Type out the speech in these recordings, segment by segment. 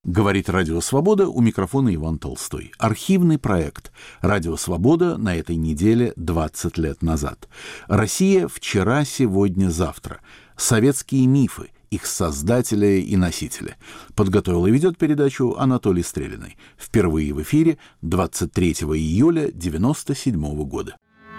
Говорит Радио Свобода, у микрофона Иван Толстой. Архивный проект Радио Свобода на этой неделе 20 лет назад. Россия вчера, сегодня, завтра. Советские мифы, их создатели и носители. Подготовил и ведет передачу Анатолий Стрелиный. Впервые в эфире 23 июля 1997 года.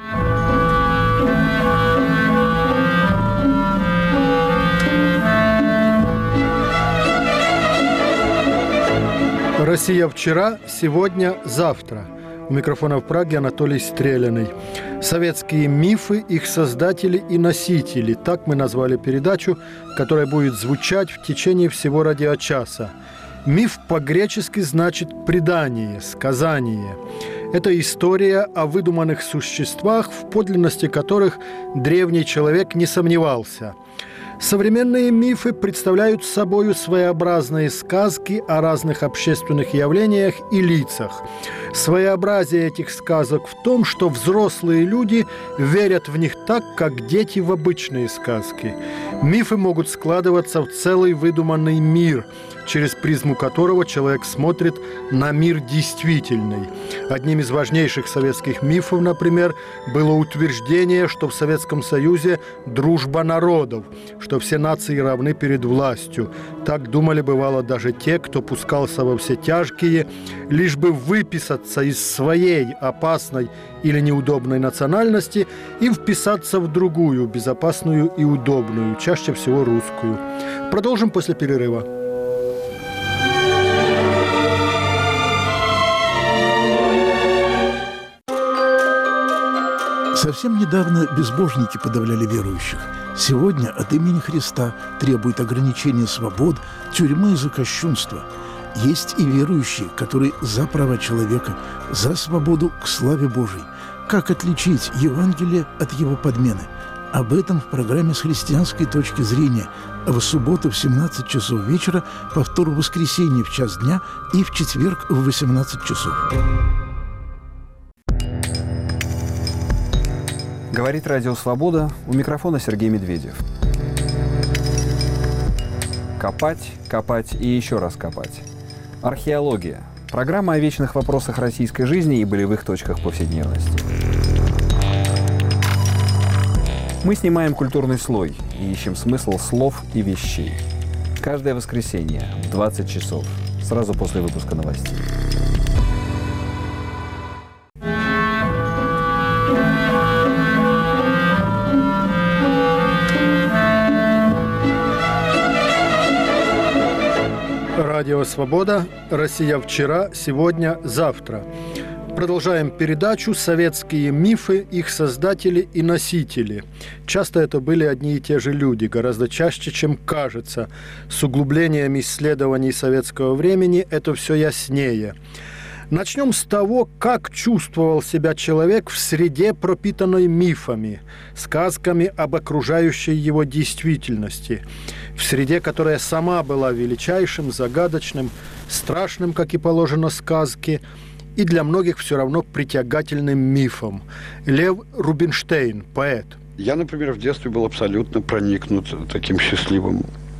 Россия вчера, сегодня, завтра. У микрофона в Праге Анатолий Стрелиный. Советские мифы, их создатели и носители. Так мы назвали передачу, которая будет звучать в течение всего радиочаса. Миф по-гречески значит «предание», «сказание». Это история о выдуманных существах, в подлинности которых древний человек не сомневался. Современные мифы представляют собой своеобразные сказки о разных общественных явлениях и лицах. Своеобразие этих сказок в том, что взрослые люди верят в них так, как дети в обычные сказки. Мифы могут складываться в целый выдуманный мир, через призму которого человек смотрит на мир действительный. Одним из важнейших советских мифов, например, было утверждение, что в Советском Союзе дружба народов, что все нации равны перед властью. Так думали, бывало, даже те, кто пускался во все тяжкие, лишь бы выписаться из своей опасной или неудобной национальности и вписаться в другую, безопасную и удобную, чаще всего русскую. Продолжим после перерыва. Совсем недавно безбожники подавляли верующих. Сегодня от имени Христа требуют ограничения свобод, тюрьмы за кощунство. Есть и верующие, которые за права человека, за свободу к славе Божией. Как отличить Евангелие от его подмены? Об этом в программе «С христианской точки зрения». А в субботу в 17 часов вечера, повтор в воскресенье в час дня и в четверг в 18 часов. Говорит Радио Свобода, у микрофона Сергей Медведев. Копать, копать и еще раз копать. Археология. Программа о вечных вопросах российской жизни и болевых точках повседневности. Мы снимаем культурный слой и ищем смысл слов и вещей. Каждое воскресенье в 20 часов, сразу после выпуска новостей. Радио «Свобода», Россия вчера, сегодня, завтра. Продолжаем передачу «Советские мифы, их создатели и носители». Часто это были одни и те же люди, гораздо чаще, чем кажется. С углублением исследований советского времени это все яснее. Начнем с того, как чувствовал себя человек в среде, пропитанной мифами, сказками об окружающей его действительности, в среде, которая сама была величайшим, загадочным, страшным, как и положено сказке, и для многих все равно притягательным мифом. Лев Рубинштейн, поэт. Я, например, в детстве был абсолютно проникнут таким счастливым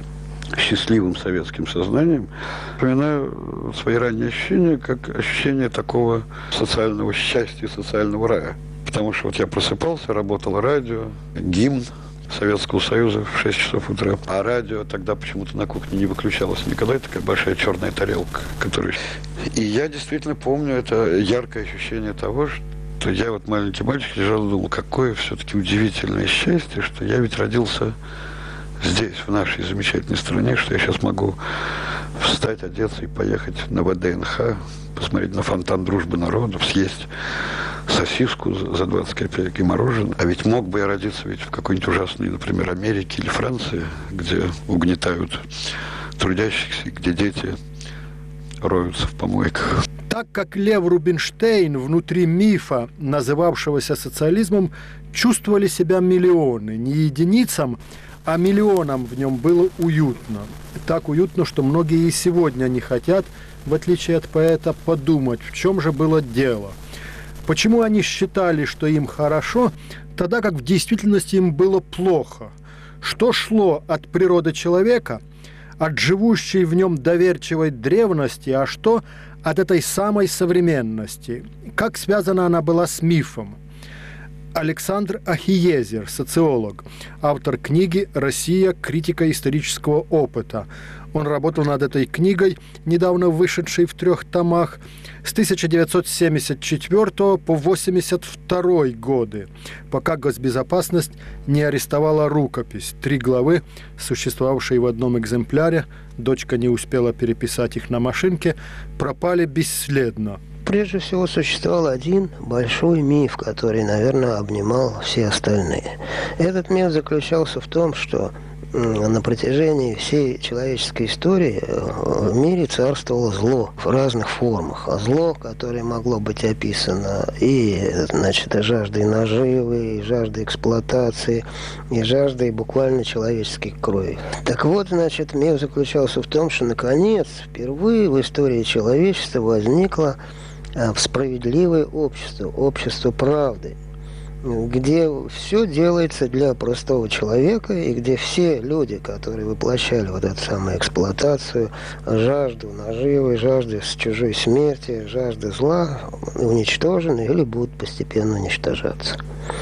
советским сознанием. Вспоминаю свои ранние ощущения как ощущение такого социального счастья, социального рая. Потому что вот я просыпался, работало радио, гимн Советского Союза в 6 часов утра. А радио тогда почему-то на кухне не выключалось никогда. Это такая большая черная тарелка, которая... И я действительно помню это яркое ощущение того, что я вот маленький мальчик лежал и думал, какое все-таки удивительное счастье, что я ведь родился здесь, в нашей замечательной стране, что я сейчас могу встать, одеться и поехать на ВДНХ, посмотреть на фонтан дружбы народов, съесть сосиску за 20 копеек и мороженое. А ведь мог бы я родиться ведь в какой-нибудь ужасной, например, Америке или Франции, где угнетают трудящихся, где дети роются в помойках. Так как Лев Рубинштейн внутри мифа, называвшегося социализмом, чувствовали себя миллионы, не единицам, а миллионам в нем было уютно. Так уютно, что многие и сегодня не хотят, в отличие от поэта, подумать, в чем же было дело. Почему они считали, что им хорошо, тогда как в действительности им было плохо? Что шло от природы человека, от живущей в нем доверчивой древности, а что от этой самой современности? Как связана она была с мифом? Александр Ахиезер, социолог, автор книги «Россия. Критика исторического опыта». Он работал над этой книгой, недавно вышедшей в 3 томах, с 1974 по 1982 годы, пока госбезопасность не арестовала рукопись. 3 главы, существовавшие в одном экземпляре, дочка не успела переписать их на машинке, пропали бесследно. Прежде всего, существовал один большой миф, который, наверное, обнимал все остальные. Этот миф заключался в том, что на протяжении всей человеческой истории в мире царствовало зло в разных формах. Зло, которое могло быть описано и, жаждой наживы, и жаждой эксплуатации, и жаждой буквально человеческой крови. Так вот, миф заключался в том, что, наконец, впервые в истории человечества возникло справедливое общество, общество правды, где все делается для простого человека, и где все люди, которые воплощали вот эту самую эксплуатацию, жажду наживы, жажду чужой смерти, жажду зла, уничтожены или будут постепенно уничтожаться.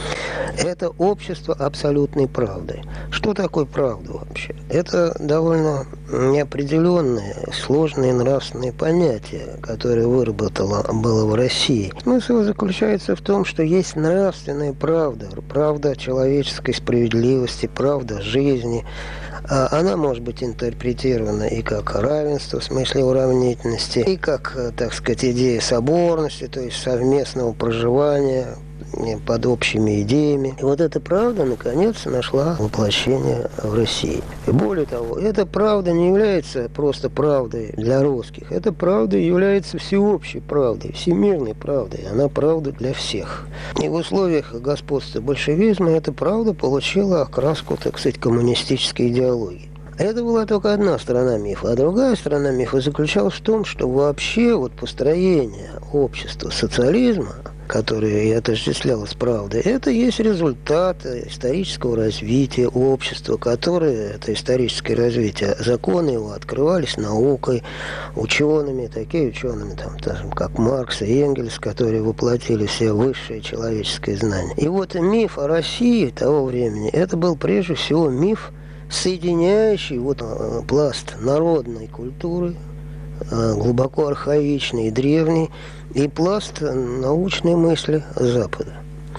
Это общество абсолютной правды. Что такое правда вообще? Это довольно неопределенное, сложное нравственное понятие, которое выработало было в России. Смысл заключается в том, что есть нравственная правда, правда человеческой справедливости, правда жизни. Она может быть интерпретирована и как равенство, в смысле уравнительности, и как, идея соборности, то есть совместного проживания под общими идеями. И вот эта правда, наконец, нашла воплощение в России. И более того, эта правда не является просто правдой для русских. Эта правда является всеобщей правдой, всемирной правдой. Она правда для всех. И в условиях господства большевизма эта правда получила окраску, коммунистической идеологии. Это была только одна сторона мифа. А другая сторона мифа заключалась в том, что вообще построение общества социализма, которое и отождествлялось правдой, это есть результат исторического развития общества, которое, это историческое развитие, законы его открывались наукой, учеными, такие учеными, как Маркс и Энгельс, которые воплотили все высшие человеческие знания. И вот миф о России того времени, это был прежде всего миф, соединяющий пласт народной культуры, глубоко архаичный и древний, и пласт научной мысли Запада.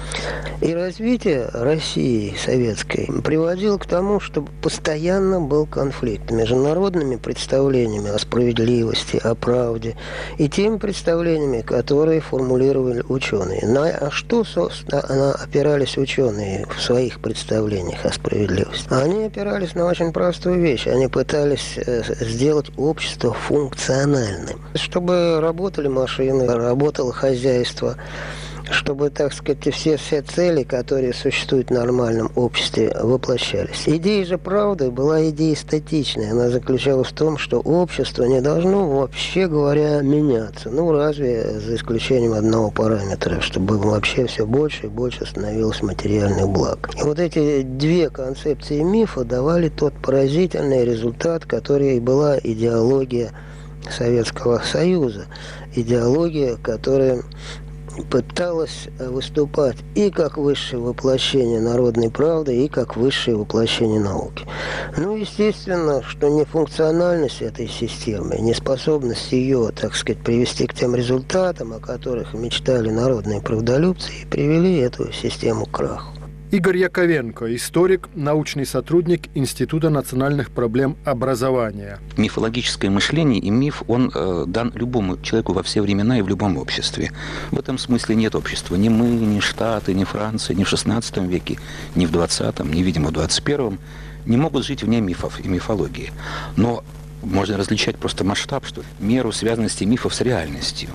И развитие России советской приводило к тому, что постоянно был конфликт между народными представлениями о справедливости, о правде и теми представлениями, которые формулировали ученые. На что, собственно, опирались ученые в своих представлениях о справедливости? Они опирались на очень простую вещь. Они пытались сделать общество функциональным. Чтобы работали машины, работало хозяйство, чтобы, все цели, которые существуют в нормальном обществе, воплощались. Идея же правды была идеей статичной. Она заключалась в том, что общество не должно, вообще говоря, меняться. Разве за исключением одного параметра, чтобы вообще все больше и больше становилось материальных благ. И вот эти две концепции мифа давали тот поразительный результат, который и была идеология Советского Союза. Идеология, которая пыталась выступать и как высшее воплощение народной правды, и как высшее воплощение науки. Естественно, что нефункциональность этой системы, неспособность ее, привести к тем результатам, о которых мечтали народные правдолюбцы, и привели эту систему к краху. Игорь Яковенко, историк, научный сотрудник Института национальных проблем образования. Мифологическое мышление и миф, он дан любому человеку во все времена и в любом обществе. В этом смысле нет общества. Ни мы, ни Штаты, ни Франция, ни в XVI веке, ни в XX, ни, видимо, в XXI не могут жить вне мифов и мифологии. Но можно различать просто масштаб, что меру связанности мифов с реальностью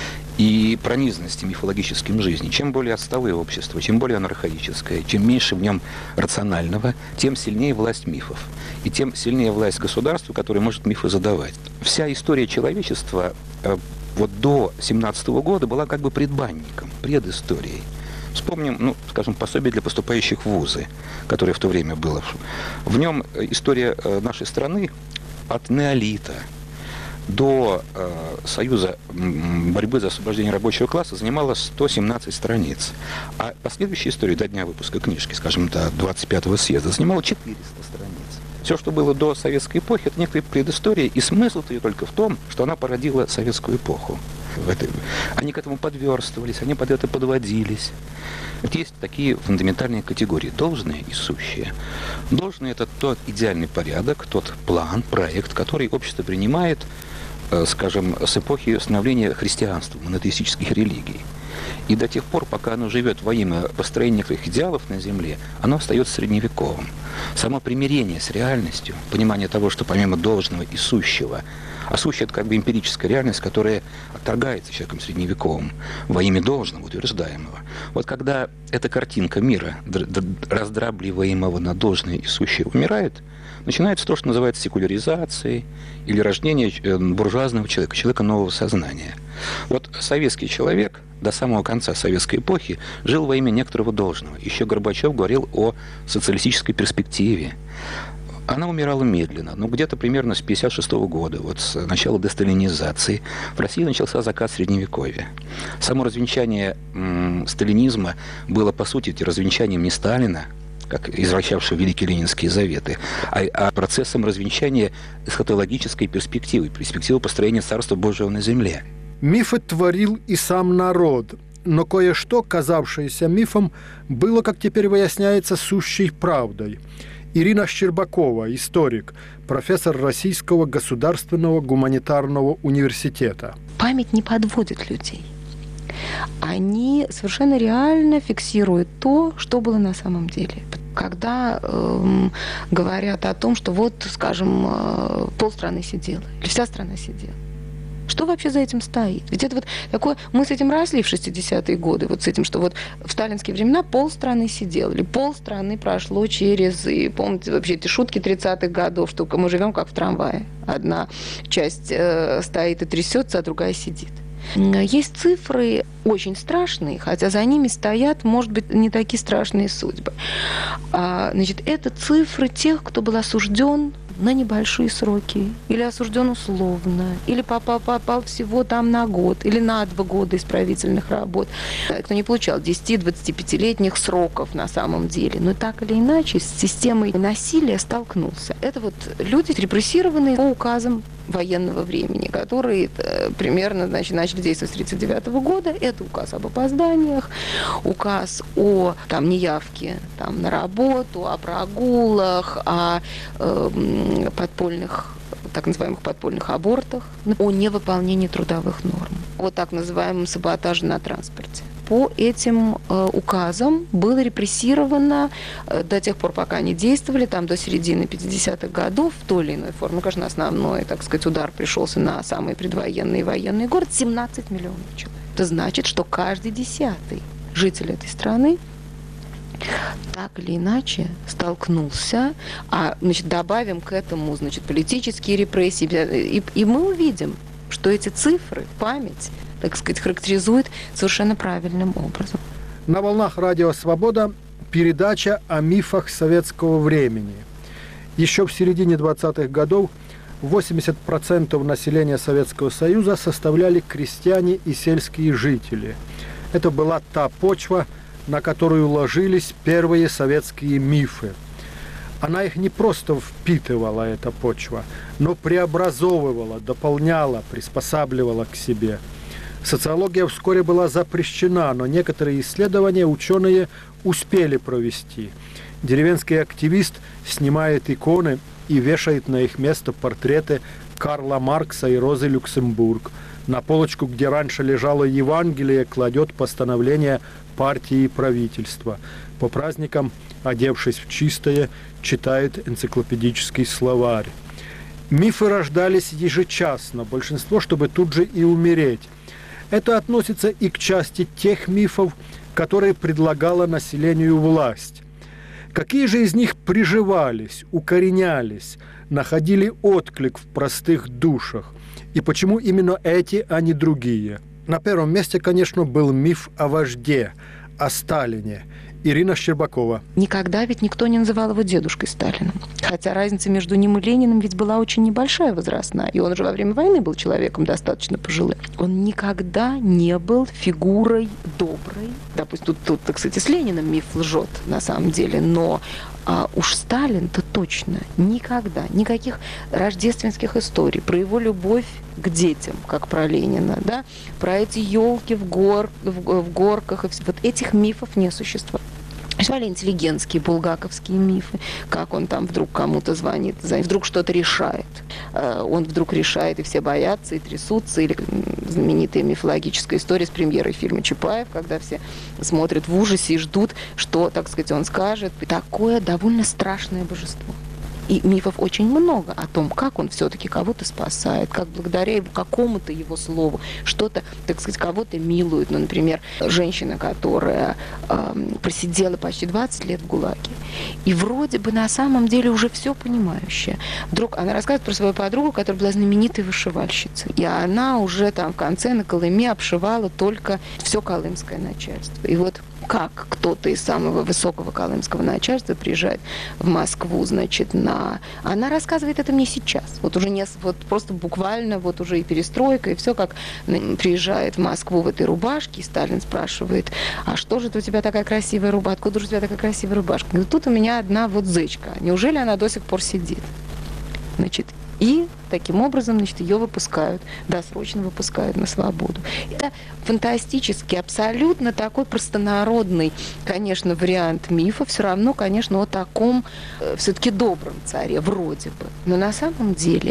и пронизанности мифологическим жизни. Чем более отсталое общество, чем более оно архаическое, чем меньше в нем рационального, тем сильнее власть мифов. И тем сильнее власть государства, которое может мифы задавать. Вся история человечества до 17 года была предбанником, предысторией. Вспомним, пособие для поступающих в вузы, которое в то время было. В нем история нашей страны от неолита до Союза борьбы за освобождение рабочего класса занимала 117 страниц. А последующая история до дня выпуска книжки, скажем, до 25-го съезда, занимала 400 страниц. Все, что было до советской эпохи, это некая предыстория, и смысл ее только в том, что она породила советскую эпоху. Они к этому подверстывались, они под это подводились. Есть такие фундаментальные категории: должное и сущее. Должное – это тот идеальный порядок, тот план, проект, который общество принимает, скажем, с эпохи становления христианства, монотеистических религий. И до тех пор, пока оно живет во имя построения некоторых идеалов на земле, оно остается средневековым. Само примирение с реальностью, понимание того, что помимо должного и сущего, а сущее – это как бы эмпирическая реальность, которая отторгается человеком средневековым во имя должного, утверждаемого. Вот когда эта картинка мира, раздробливаемого на должное и сущее, умирает, начинается то, что называется секуляризацией или рождение буржуазного человека, человека нового сознания. Вот советский человек до самого конца советской эпохи жил во имя некоторого должного. Еще Горбачев говорил о социалистической перспективе. Она умирала медленно, но где-то примерно с 1956 года, вот с начала десталинизации, в России начался закат Средневековья. Само развенчание сталинизма было, по сути, развенчанием не Сталина, как извращавшего великие ленинские заветы, а процессом развенчания эсхатологической перспективы построения Царства Божьего на земле. Мифы творил и сам народ, но кое-что, казавшееся мифом, было, как теперь выясняется, сущей правдой. Ирина Щербакова, историк, профессор Российского государственного гуманитарного университета. Память не подводит людей. Они совершенно реально фиксируют то, что было на самом деле. Когда говорят о том, что вот, скажем, полстраны сидела, или вся страна сидела. Что вообще за этим стоит? Ведь это вот такое... Мы с этим росли в 60-е годы, вот с этим, что вот в сталинские времена полстраны сидело, или полстраны прошло через... И помните вообще эти шутки 30-х годов, что мы живем как в трамвае. Одна часть стоит и трясется, а другая сидит. Есть цифры очень страшные, хотя за ними стоят, может быть, не такие страшные судьбы. Значит, это цифры тех, кто был осужден на небольшие сроки, или осужден условно, или попал всего там на год, или на 2 года исправительных работ, кто не получал 10-25-летних сроков на самом деле, но так или иначе с системой насилия столкнулся. Это вот люди, репрессированные по указам военного времени, которые примерно начали действовать с 1939 года. Это указ об опозданиях, указ о неявке на работу, о прогулах, о подпольных, так называемых подпольных абортах, о невыполнении трудовых норм, о так называемом саботаже на транспорте. По этим указам было репрессировано до тех пор, пока они действовали, до середины 50-х годов, в той или иной форме. Конечно, основной, так сказать, удар пришелся на самый предвоенный и военный город, 17 миллионов человек. Это значит, что каждый 10-й житель этой страны так или иначе столкнулся, добавим к этому, политические репрессии, и мы увидим, что эти цифры, память, так сказать, характеризует совершенно правильным образом. На волнах радио «Свобода» передача о мифах советского времени. Еще в середине 20-х годов 80% населения Советского Союза составляли крестьяне и сельские жители. Это была та почва, на которую ложились первые советские мифы. Она их не просто впитывала, эта почва, но преобразовывала, дополняла, приспосабливала к себе. Социология вскоре была запрещена, но некоторые исследования ученые успели провести. Деревенский активист снимает иконы и вешает на их место портреты Карла Маркса и Розы Люксембург. На полочку, где раньше лежало Евангелие, кладет постановление партии и правительства. По праздникам, одевшись в чистое, читает энциклопедический словарь. Мифы рождались ежечасно, большинство, чтобы тут же и умереть. Это относится и к части тех мифов, которые предлагала населению власть. Какие же из них приживались, укоренялись, находили отклик в простых душах? И почему именно эти, а не другие? На первом месте, конечно, был миф о вожде, о Сталине. Ирина Щербакова. Никогда ведь никто не называл его дедушкой Сталиным. Хотя разница между ним и Лениным ведь была очень небольшая возрастная. И он же во время войны был человеком достаточно пожилым. Он никогда не был фигурой доброй. Допустим, тут, кстати, с Лениным миф лжет на самом деле, но уж Сталин-то точно никогда, никаких рождественских историй про его любовь к детям, как про Ленина, да, про эти елки в горках, и вот этих мифов не существует. Существовали интеллигентские, булгаковские мифы, как он там вдруг кому-то звонит, вдруг что-то решает. Он вдруг решает, и все боятся, и трясутся. Или знаменитая мифологическая история с премьерой фильма «Чапаев», когда все смотрят в ужасе и ждут, что, так сказать, он скажет. Такое довольно страшное божество. И мифов очень много о том, как он все-таки кого-то спасает, как благодаря его какому-то его слову что-то, так сказать, кого-то милует. Ну, например, женщина, которая просидела почти 20 лет в ГУЛАГе, и вроде бы на самом деле уже все понимающая. Вдруг она рассказывает про свою подругу, которая была знаменитой вышивальщицей. И она уже там в конце на Колыме обшивала только все колымское начальство. И вот как кто-то из самого высокого колымского начальства приезжает в Москву, значит, Она рассказывает это мне сейчас. Вот уже не... Вот просто буквально, вот уже и перестройка, и все, как приезжает в Москву в этой рубашке, и Сталин спрашивает, а что же это у тебя такая красивая рубашка? Откуда же у тебя такая красивая рубашка? Говорит, тут у меня одна вот зечка. Неужели она до сих пор сидит? Значит, и таким образом, значит, ее выпускают, досрочно выпускают на свободу. Это фантастический, абсолютно такой простонародный, конечно, вариант мифа, все равно, конечно, о таком все-таки добром царе, вроде бы. Но на самом деле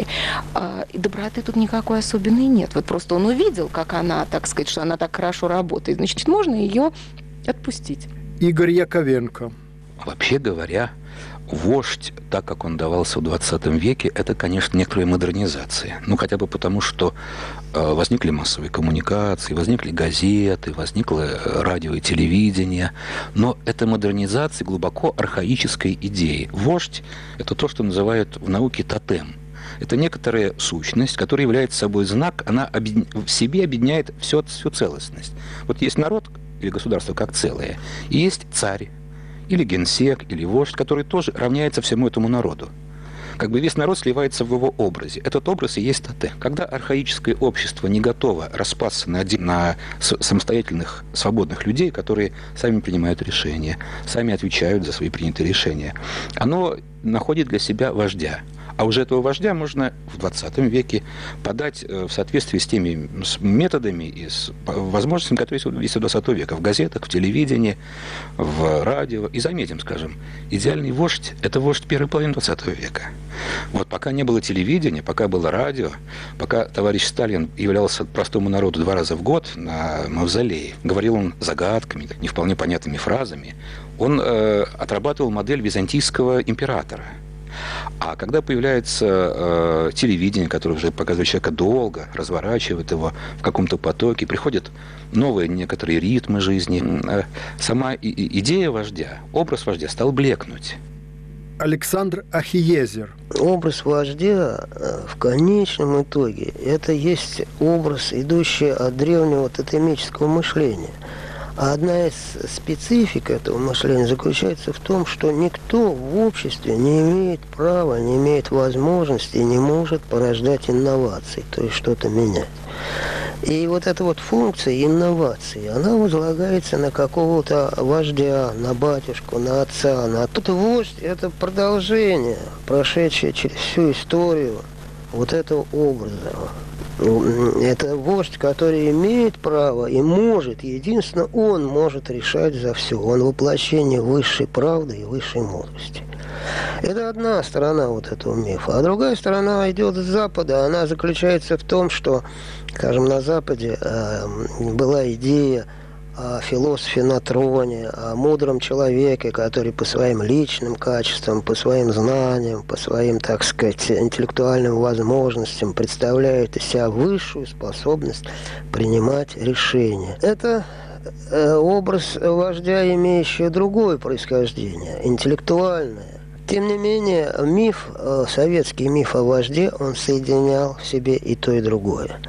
доброты тут никакой особенной нет. Вот просто он увидел, как она, так сказать, что она так хорошо работает, значит, можно ее отпустить. Игорь Яковенко. Вообще говоря, вождь, так как он давался в 20 веке, это, конечно, некоторая модернизация. Ну, хотя бы потому, что возникли массовые коммуникации, возникли газеты, возникло радио и телевидение. Но это модернизация глубоко архаической идеи. Вождь – это то, что называют в науке тотем. Это некоторая сущность, которая является собой знак, она в себе объединяет всю целостность. Вот есть народ или государство как целое, и есть царь, или генсек, или вождь, который тоже равняется всему этому народу. Как бы весь народ сливается в его образе. Этот образ и есть тотем. Когда архаическое общество не готово распасться на самостоятельных, свободных людей, которые сами принимают решения, сами отвечают за свои принятые решения, оно находит для себя вождя. А уже этого вождя можно в 20 веке подать в соответствии с теми методами и с возможностями, которые есть у 20 века. В газетах, в телевидении, в радио. И заметим, скажем, идеальный вождь – это вождь первой половины 20 века. Вот пока не было телевидения, пока было радио, пока товарищ Сталин являлся простому народу 2 раза в год на мавзолее, говорил он загадками, не вполне понятными фразами, он отрабатывал модель византийского императора. А когда появляется телевидение, которое уже показывает человека долго, разворачивает его в каком-то потоке, приходят новые некоторые ритмы жизни, сама идея вождя, образ вождя стал блекнуть. Александр Ахиезер. Образ вождя в конечном итоге это есть образ, идущий от древнего тотемического мышления. А одна из специфик этого мышления заключается в том, что никто в обществе не имеет права, не имеет возможности, не может порождать инновации, то есть что-то менять. И вот эта вот функция инновации, она возлагается на какого-то вождя, на батюшку, на отца. А тут вождь – это продолжение, прошедшее через всю историю вот этого образа. Это вождь, который имеет право и может, единственно он может решать за все. Он воплощение высшей правды и высшей мудрости. Это одна сторона вот этого мифа. А другая сторона идет с Запада. Она заключается в том, что, скажем, на Западе была идея о философе на троне, о мудром человеке, который по своим личным качествам, по своим знаниям, по своим, так сказать, интеллектуальным возможностям представляет из себя высшую способность принимать решения. Это образ вождя, имеющий другое происхождение, интеллектуальное. Тем не менее, миф, советский миф о вожде, он соединял в себе и то, и другое.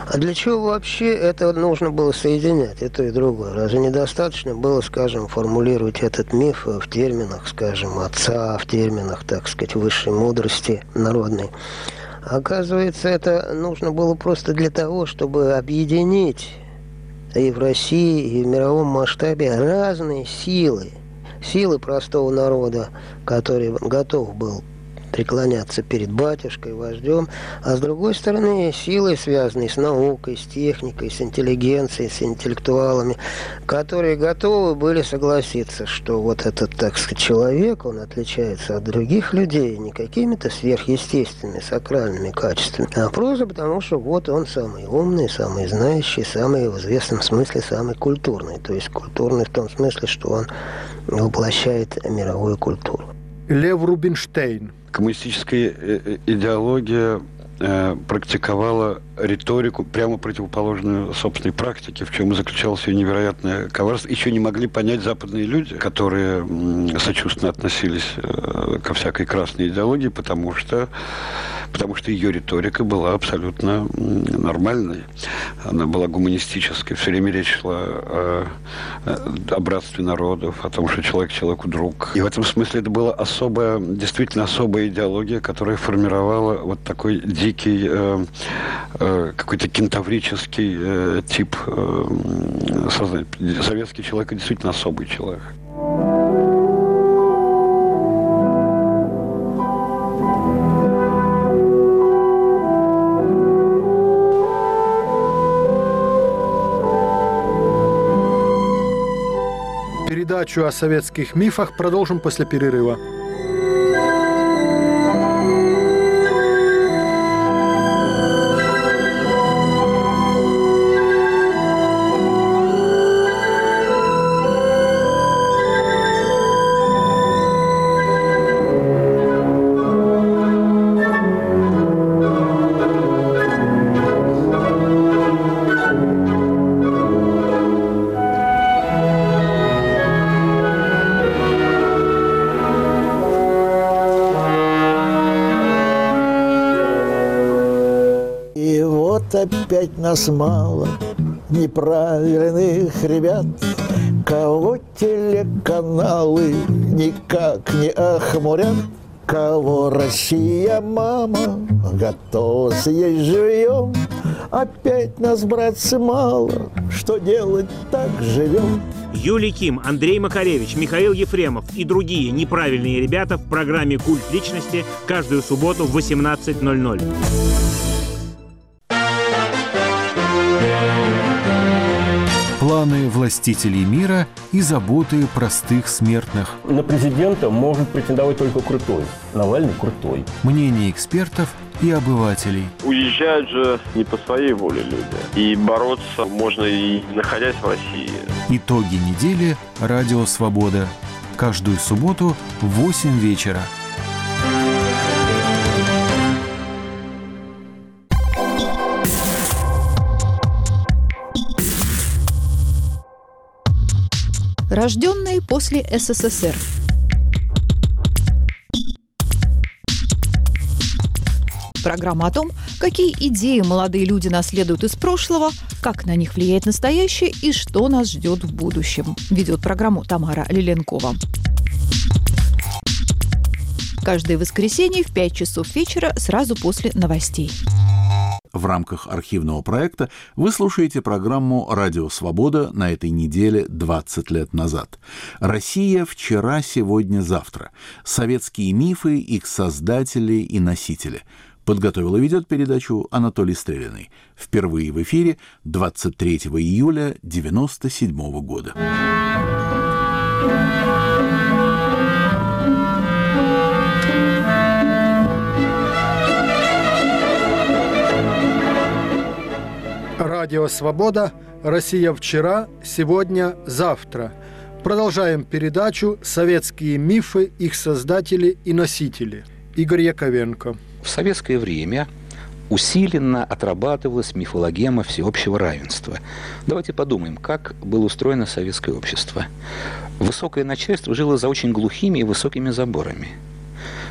А для чего вообще это нужно было соединять, и то, и другое? Разве недостаточно было, скажем, формулировать этот миф в терминах, скажем, отца, в терминах, так сказать, высшей мудрости народной? Оказывается, это нужно было просто для того, чтобы объединить и в России, и в мировом масштабе разные силы. Силы простого народа, который готов был преклоняться перед батюшкой, вождем, а с другой стороны силы, связанные с наукой, с техникой, с интеллигенцией, с интеллектуалами, которые готовы были согласиться, что вот этот, так сказать, человек, он отличается от других людей не какими-то сверхъестественными, сакральными качествами, а просто потому, что вот он самый умный, самый знающий, самый в известном смысле самый культурный. То есть культурный в том смысле, что он воплощает мировую культуру. Лев Рубинштейн. Коммунистическая идеология практиковала риторику, прямо противоположную собственной практике, в чем и заключалось ее невероятное коварство. Еще не могли понять западные люди, которые сочувственно относились ко всякой красной идеологии, потому что ее риторика была абсолютно нормальной. Она была гуманистической. Все время речь шла о братстве народов, о том, что человек человеку друг. И в этом смысле это была действительно особая идеология, которая формировала вот такой дикий, какой-то кентаврический тип сознания. Советский человек действительно особый человек. Передачу о советских мифах продолжим после перерыва. Опять нас мало неправильных ребят, кого телеканалы никак не охмурят, кого Россия, мама, готова съесть живьем. Опять нас, братцы, мало, что делать, так живем. Юлий Ким, Андрей Макаревич, Михаил Ефремов и другие неправильные ребята в программе «Культ личности» каждую субботу в 18:00. Планы властителей мира и заботы простых смертных. На президента может претендовать только крутой. Навальный крутой. Мнение экспертов и обывателей. Уезжают же не по своей воле люди. И бороться можно и находясь в России. Итоги недели. Радио «Свобода». Каждую субботу в 8 вечера. Рожденные после СССР. Программа о том, какие идеи молодые люди наследуют из прошлого, как на них влияет настоящее и что нас ждет в будущем. Ведет программу Тамара Лиленкова. Каждое воскресенье в 5 часов вечера сразу после новостей. В рамках архивного проекта вы слушаете программу «Радио Свобода» на этой неделе 20 лет назад. Россия вчера, сегодня, завтра. Советские мифы, их создатели и носители. Подготовил и ведет передачу Анатолий Стрелянный. Впервые в эфире 23 июля 1997 года. Радио «Свобода», Россия вчера, сегодня, завтра. Продолжаем передачу «Советские мифы, их создатели и носители». Игорь Яковенко. В советское время усиленно отрабатывалась мифологема всеобщего равенства. Давайте подумаем, как было устроено советское общество. Высокое начальство жило за очень глухими и высокими заборами.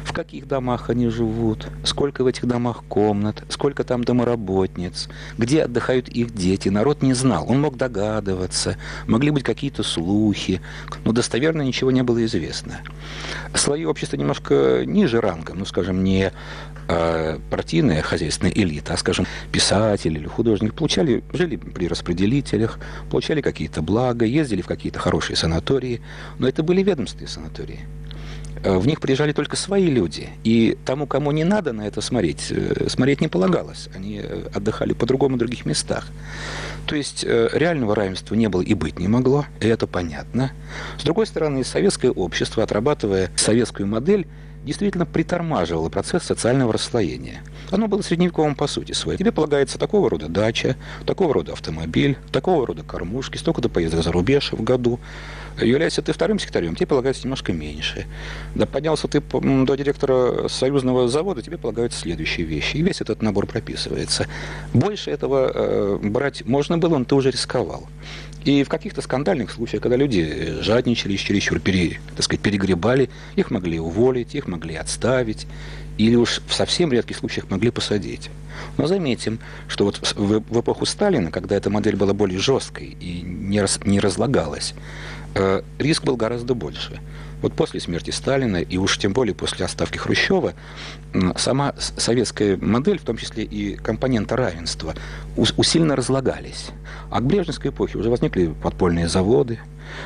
в каких домах они живут, сколько в этих домах комнат, сколько там домоработниц, где отдыхают их дети. Народ не знал, он мог догадываться, могли быть какие-то слухи, но достоверно ничего не было известно. Слои общества немножко ниже рангом, ну, скажем, не партийная хозяйственная элита, а, скажем, писатели или художники жили при распределителях, получали какие-то блага, ездили в какие-то хорошие санатории, но это были ведомственные санатории. В них приезжали только свои люди, и тому, кому не надо на это смотреть не полагалось. Они отдыхали по-другому в других местах. То есть реального равенства не было и быть не могло, и это понятно. С другой стороны, советское общество, отрабатывая советскую модель, действительно притормаживало процесс социального расслоения. Оно было средневековым по сути своей. Тебе полагается такого рода дача, такого рода автомобиль, такого рода кормушки, столько-то поездок за рубеж в году. Являешься ты вторым секретарем, тебе полагается немножко меньше. Да поднялся ты до директора союзного завода, тебе полагаются следующие вещи. И весь этот набор прописывается. Больше этого брать можно было, но ты уже рисковал. И в каких-то скандальных случаях, когда люди жадничали, чересчур перегребали, их могли уволить, их могли отставить, или уж в совсем редких случаях могли посадить. Но заметим, что вот в эпоху Сталина, когда эта модель была более жесткой и не разлагалась, риск был гораздо больше. Вот после смерти Сталина, и уж тем более после отставки Хрущева, сама советская модель, в том числе и компоненты равенства, усиленно разлагались. А к Брежневской эпохе уже возникли подпольные заводы,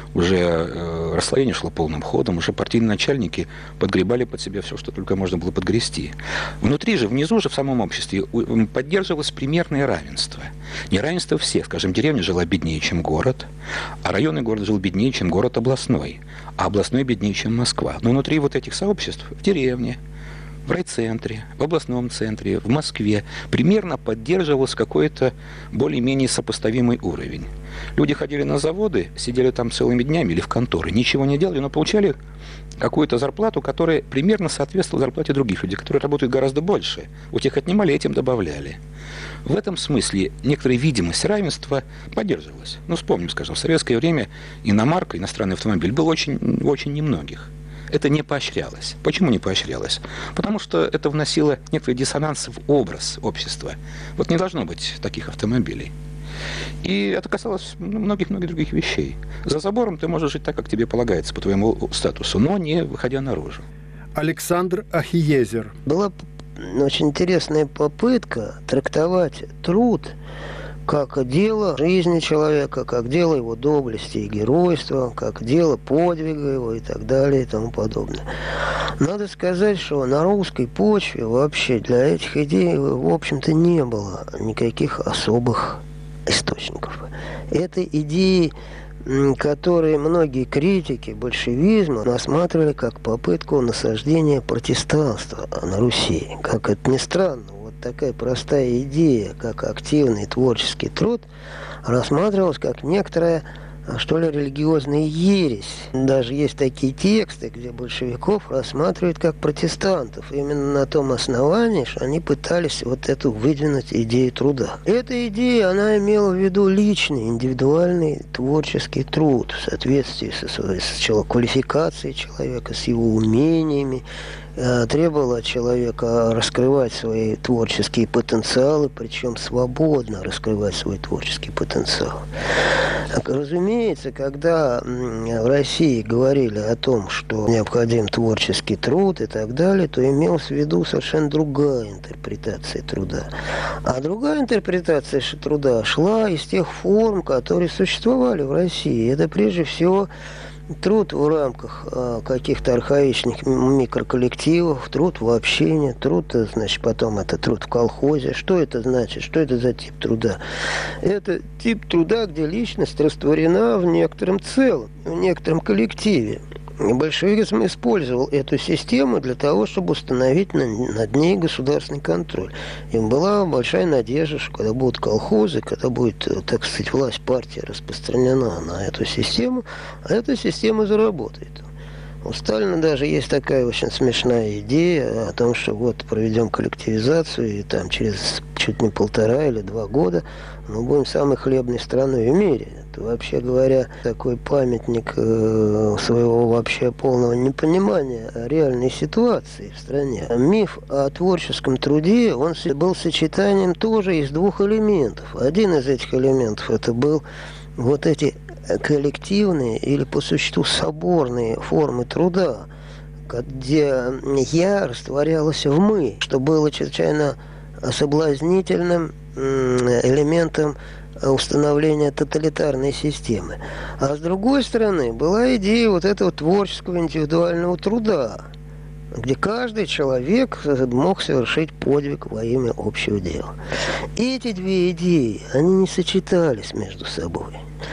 уже расслоение шло полным ходом, уже партийные начальники подгребали под себя все, что только можно было подгрести. Внутри же, внизу же, в самом обществе поддерживалось примерное равенство. Неравенство всех. Скажем, деревня жила беднее, чем город, а районный город жил беднее, чем город областной, а областной беднее, чем Москва. Но внутри вот этих сообществ, в деревне, в райцентре, в областном центре, в Москве примерно поддерживался какой-то более-менее сопоставимый уровень. Люди ходили на заводы, сидели там целыми днями или в конторы, ничего не делали, но получали какую-то зарплату, которая примерно соответствовала зарплате других людей, которые работают гораздо больше. У тех отнимали, этим добавляли. В этом смысле некоторая видимость равенства поддерживалась. Ну, вспомним, скажем, в советское время иномарка, иностранный автомобиль, был очень немногих. Это не поощрялось. Почему не поощрялось? Потому что это вносило некоторый диссонанс в образ общества. Вот не должно быть таких автомобилей. И это касалось многих-многих других вещей. За забором ты можешь жить так, как тебе полагается, по твоему статусу, но не выходя наружу. Александр Ахиезер. Была очень интересная попытка трактовать труд как дело жизни человека, как дело его доблести и геройства, как дело подвига его и так далее и тому подобное. Надо сказать, что на русской почве вообще для этих идей, в общем-то, не было никаких особых источников. Это идеи, которые многие критики большевизма рассматривали как попытку насаждения протестанства на Руси. Как это ни странно, вот такая простая идея, как активный творческий труд, рассматривалась как некоторая, что ли, религиозная ересь. Даже есть такие тексты, где большевиков рассматривают как протестантов, именно на том основании, что они пытались вот эту выдвинуть идею труда. Эта идея, она имела в виду личный, индивидуальный творческий труд в соответствии с квалификацией человека, с его умениями, требовала от человека раскрывать свои творческие потенциалы, причем свободно раскрывать свой творческий потенциал. Разумеется, когда в России говорили о том, что необходим творческий труд и так далее, то имелась в виду совершенно другая интерпретация труда. А другая интерпретация труда шла из тех форм, которые существовали в России. Это прежде всего труд в рамках каких-то архаичных микроколлективов, труд в общении, труд, значит, потом это труд в колхозе. Что это значит? Что это за тип труда? Это тип труда, где личность растворена в некотором целом, в некотором коллективе. Большевизм использовал эту систему для того, чтобы установить над ней государственный контроль. Им была большая надежда, что когда будут колхозы, когда будет, так сказать, власть партии распространена на эту систему, а эта система заработает. У Сталина даже есть такая очень смешная идея о том, что вот проведем коллективизацию, и там через чуть не 1,5 или 2 года, мы будем самой хлебной страной в мире. Это, вообще говоря, такой памятник своего вообще полного непонимания реальной ситуации в стране. Миф о творческом труде, он был сочетанием тоже из 2 элементов. Один из этих элементов это был вот эти коллективные или по существу соборные формы труда, где «я» растворялось в «мы», что было чрезвычайно соблазнительным элементом установления тоталитарной системы. А с другой стороны, была идея вот этого творческого индивидуального труда, где каждый человек мог совершить подвиг во имя общего дела. И эти 2 идеи, они не сочетались между собой.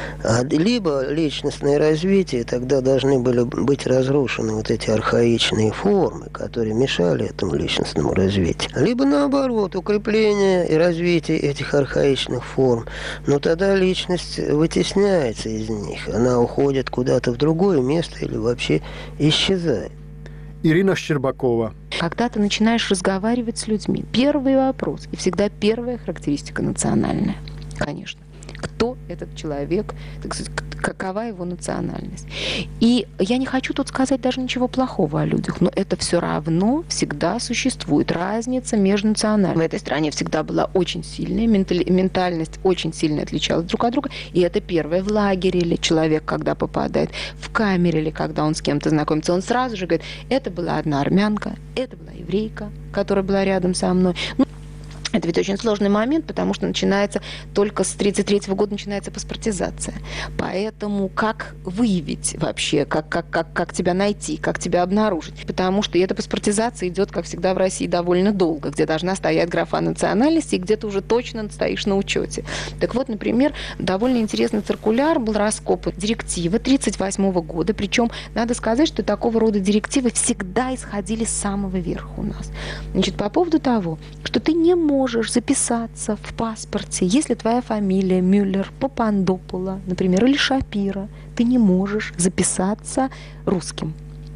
Либо личностное развитие, тогда должны были быть разрушены вот эти архаичные формы, которые мешали этому личностному развитию. Либо наоборот, укрепление и развитие этих архаичных форм. Но тогда личность вытесняется из них, она уходит куда-то в другое место или вообще исчезает. Ирина Щербакова. Когда ты начинаешь разговаривать с людьми, первый вопрос, и всегда первая характеристика национальная, конечно. Кто этот человек, так сказать, какова его национальность. И я не хочу тут сказать даже ничего плохого о людях, но это все равно всегда существует разница между национальностями. В этой стране всегда была очень сильная, ментальность очень сильно отличалась друг от друга, и это первое. В лагере или человек, когда попадает в камере, или когда он с кем-то знакомится, он сразу же говорит, это была одна армянка, это была еврейка, которая была рядом со мной. Это ведь очень сложный момент, потому что начинается только с 1933 года начинается паспортизация. Поэтому как выявить вообще, как тебя найти, как тебя обнаружить? Потому что эта паспортизация идет, как всегда, в России довольно долго, где должна стоять графа национальности, и где ты уже точно стоишь на учете. Так вот, например, довольно интересный циркуляр был раскопан. Директива 1938 года, причем надо сказать, что такого рода директивы всегда исходили с самого верха у нас. Значит, по поводу того, что ты не можешь записаться в паспорте, если твоя фамилия Мюллер, Папандопула, например, или Шапира, ты не можешь записаться русским.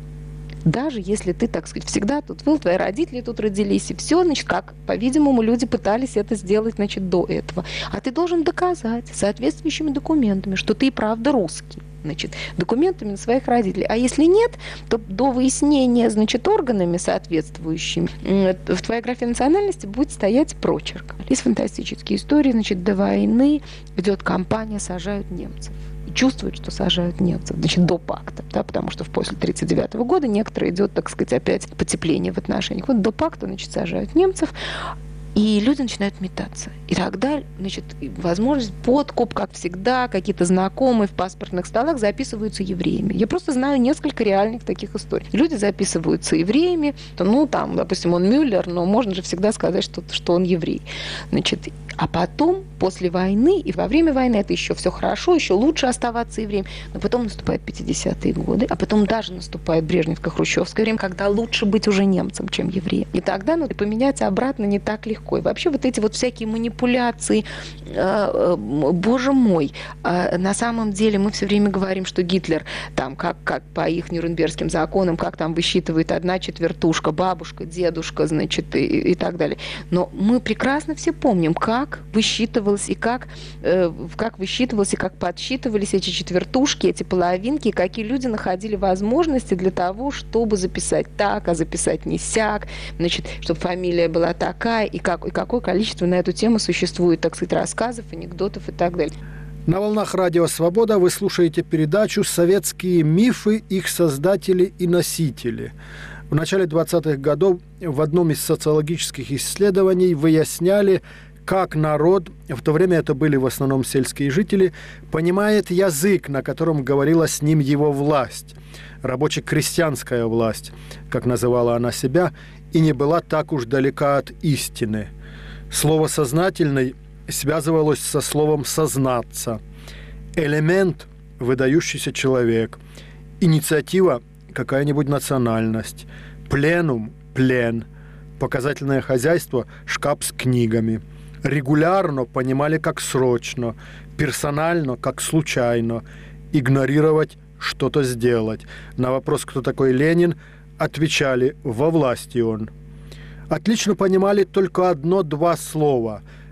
Даже если ты, так сказать, всегда тут был, твои родители тут родились, и все, значит, как, по-видимому, люди пытались это сделать, значит, до этого. А ты должен доказать соответствующими документами, что ты и правда русский. Значит, документами на своих родителей. А если нет, то до выяснения, значит, органами соответствующими в твоей графе национальности будет стоять прочерк. Есть фантастические истории, значит, до войны идет кампания «Сажают немцев». И чувствуют, что сажают немцев, значит, до пакта, да, потому что после 1939 года некоторые идет, так сказать, опять потепление в отношениях. Вот до пакта, значит, сажают немцев, и люди начинают метаться. И тогда, значит, возможность подкуп, как всегда, какие-то знакомые в паспортных столах записываются евреями. Я просто знаю несколько реальных таких историй. Люди записываются евреями, то, ну, там, допустим, он Мюллер, но можно же всегда сказать, что он еврей. Значит, а потом, после войны, и во время войны это еще все хорошо, еще лучше оставаться евреем, но потом наступают 50-е годы, а потом даже наступает брежневско-хрущевское время, когда лучше быть уже немцем, чем евреем. И тогда, ну, поменять обратно не так легко. И вообще вот эти вот всякие манипуляции, боже мой, на самом деле мы все время говорим, что Гитлер, там, как по их нюрнбергским законам, как там высчитывает 1/4, бабушка, дедушка, значит, и так далее. Но мы прекрасно все помним, как высчитывалось и как высчитывалось и как подсчитывались эти четвертушки, эти половинки, и какие люди находили возможности для того, чтобы записать так, а записать не сяк, значит, чтобы фамилия была такая, и какое количество на эту тему существует, так сказать, рассказов, анекдотов и так далее. На волнах Радио Свобода вы слушаете передачу «Советские мифы, их создатели и носители». В начале 20-х годов в одном из социологических исследований выясняли, как народ, в то время это были в основном сельские жители, понимает язык, на котором говорила с ним его власть. Рабоче-крестьянская власть, как называла она себя, и не была так уж далека от истины. Слово «сознательный» связывалось со словом «сознаться». Элемент – выдающийся человек. Инициатива – какая-нибудь национальность. Пленум – плен. Показательное хозяйство – шкаф с книгами. Регулярно понимали как срочно, персонально как случайно. Игнорировать – что-то сделать. На вопрос, кто такой Ленин, отвечали: во власти он. Отлично понимали только 1-2 слова –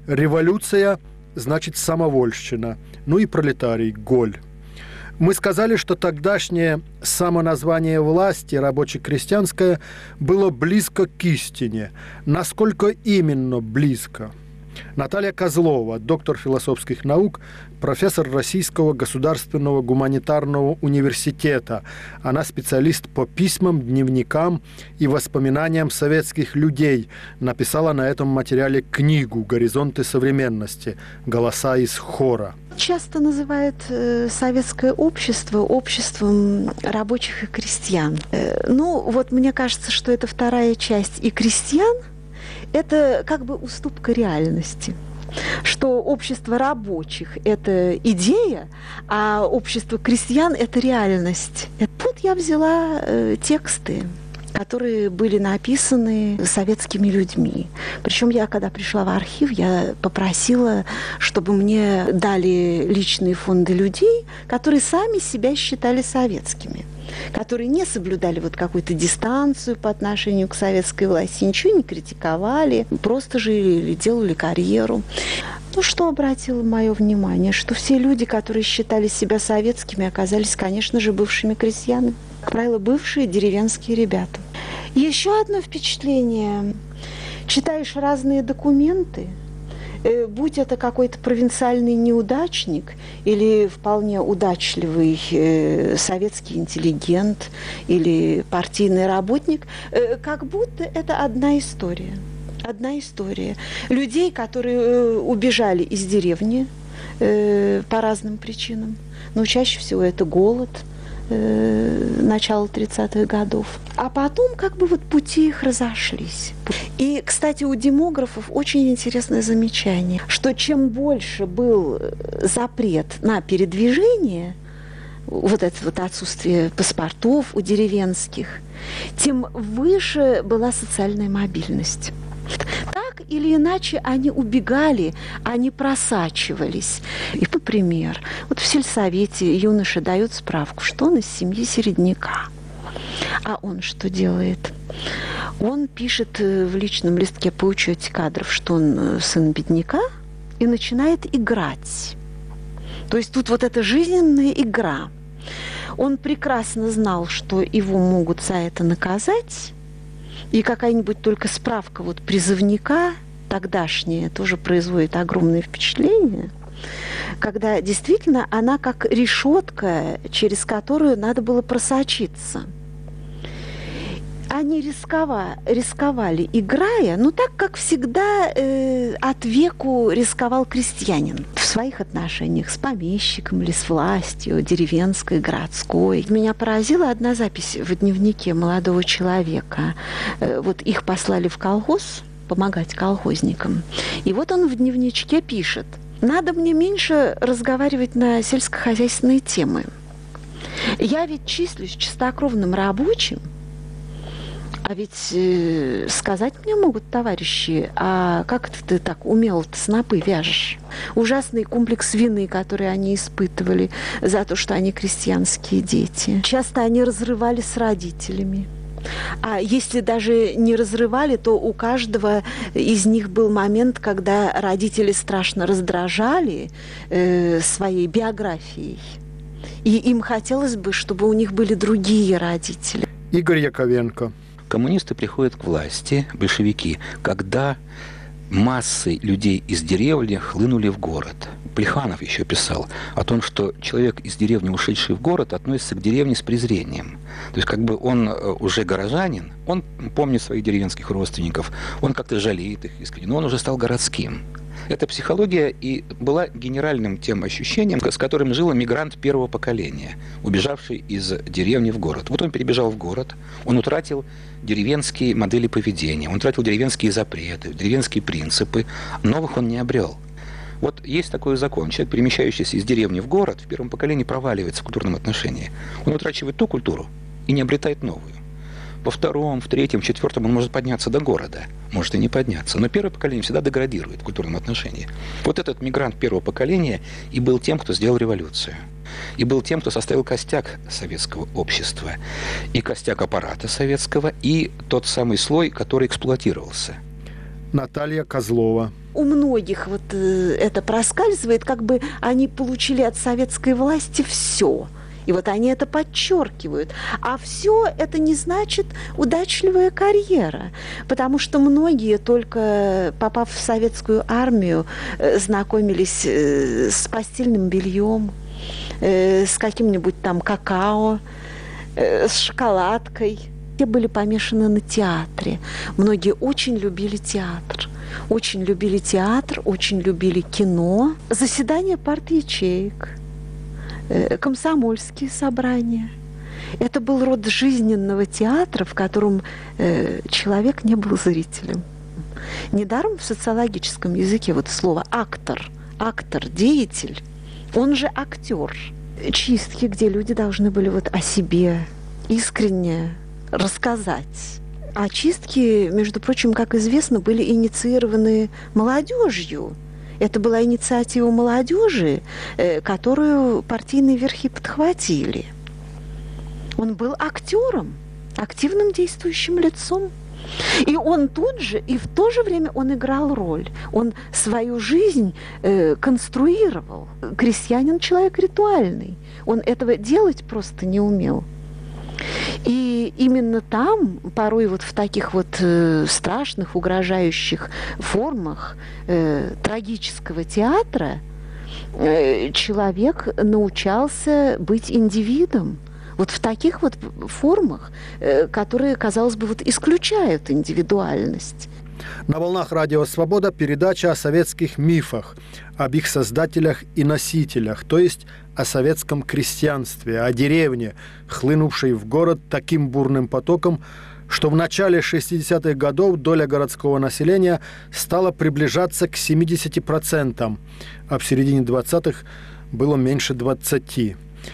Революция значит самовольщина. Ну и пролетарий, голь. Мы сказали, что тогдашнее самоназвание власти, рабоче-крестьянское, было близко к истине. Насколько именно близко? Наталья Козлова, доктор философских наук, профессор Российского государственного гуманитарного университета. Она специалист по письмам, дневникам и воспоминаниям советских людей. Написала на этом материале книгу «Горизонты современности. Голоса из хора». Часто называют советское общество обществом рабочих и крестьян. Ну, вот мне кажется, что это вторая часть и крестьян, это как бы уступка реальности. Что общество рабочих – это идея, а общество крестьян – это реальность. Вот я взяла тексты, которые были написаны советскими людьми. Причем я, когда пришла в архив, я попросила, чтобы мне дали личные фонды людей, которые сами себя считали советскими, которые не соблюдали вот какую-то дистанцию по отношению к советской власти, ничего не критиковали, просто жили или делали карьеру. Ну, что обратило мое внимание? Что все люди, которые считали себя советскими, оказались, конечно же, бывшими крестьянами. Как правило, бывшие деревенские ребята. Еще одно впечатление. Читаешь разные документы, будь это какой-то провинциальный неудачник или вполне удачливый советский интеллигент или партийный работник, как будто это одна история. Одна история. Людей, которые убежали из деревни по разным причинам. Но чаще всего это голод, начала 30-х годов. А потом как бы вот пути их разошлись. И, кстати, у демографов очень интересное замечание, что чем больше был запрет на передвижение, вот это вот отсутствие паспортов у деревенских, тем выше была социальная мобильность. Так или иначе они убегали, они просачивались. И, например, вот в сельсовете юноша дает справку, что он из семьи середняка. А он что делает? Он пишет в личном листке по учете кадров, что он сын бедняка, и начинает играть. То есть тут вот эта жизненная игра. Он прекрасно знал, что его могут за это наказать, и какая-нибудь только справка вот призывника тогдашняя тоже производит огромное впечатление, когда действительно она как решетка, через которую надо было просочиться. Они рисковали, играя, ну так, как всегда от веку рисковал крестьянин в своих отношениях с помещиком или с властью, деревенской, городской. Меня поразила одна запись в дневнике молодого человека. Вот их послали в колхоз помогать колхозникам. И вот он в дневничке пишет: «Надо мне меньше разговаривать на сельскохозяйственные темы. Я ведь числюсь чистокровным рабочим, а ведь сказать мне могут товарищи, а как это ты так умело-то снопы вяжешь?» Ужасный комплекс вины, который они испытывали за то, что они крестьянские дети. Часто они разрывали с родителями. А если даже не разрывали, то у каждого из них был момент, когда родители страшно раздражали своей биографией. И им хотелось бы, чтобы у них были другие родители. Игорь Яковенко. Коммунисты приходят к власти, большевики, когда массы людей из деревни хлынули в город. Плеханов еще писал о том, что человек из деревни, ушедший в город, относится к деревне с презрением. То есть как бы он уже горожанин, он помнит своих деревенских родственников, он как-то жалеет их искренне, но он уже стал городским. Эта психология и была генеральным тем ощущением, с которым жил мигрант первого поколения, убежавший из деревни в город. Вот он перебежал в город, он утратил деревенские модели поведения, он утратил деревенские запреты, деревенские принципы, новых он не обрел. Вот есть такой закон. Человек, перемещающийся из деревни в город, в первом поколении проваливается в культурном отношении. Он утрачивает ту культуру и не обретает новую. Во втором, в третьем, в четвертом он может подняться до города, может и не подняться. Но первое поколение всегда деградирует в культурном отношении. Вот этот мигрант первого поколения и был тем, кто сделал революцию. И был тем, кто составил костяк советского общества. И костяк аппарата советского, и тот самый слой, который эксплуатировался. Наталья Козлова. У многих вот это проскальзывает, как бы они получили от советской власти все. И вот они это подчеркивают. А все это не значит удачливая карьера. Потому что многие, только попав в советскую армию, знакомились с постельным бельем, с каким-нибудь там какао, с шоколадкой. Все были помешаны на театре. Многие очень любили театр. Очень любили театр, очень любили кино. Заседания парт-ячеек, комсомольские собрания. Это был род жизненного театра, в котором человек не был зрителем. Недаром в социологическом языке вот слово «актор», деятель, он же актер. Чистки, где люди должны были вот о себе искренне рассказать. А чистки, между прочим, как известно, были инициированы молодежью. Это была инициатива молодежи, которую партийные верхи подхватили. Он был актером, активным действующим лицом. И он тут же, и в то же время он играл роль. Он свою жизнь конструировал. Крестьянин – человек ритуальный. Он этого делать просто не умел. И именно там, порой вот в таких вот страшных, угрожающих формах трагического театра, человек научался быть индивидом. Вот в таких вот формах, которые, казалось бы, вот исключают индивидуальность. На волнах Радио Свобода передача о советских мифах, об их создателях и носителях, то есть о советском крестьянстве, о деревне, хлынувшей в город таким бурным потоком, что в начале 60-х годов доля городского населения стала приближаться к 70%, а в середине 20-х было меньше 20%.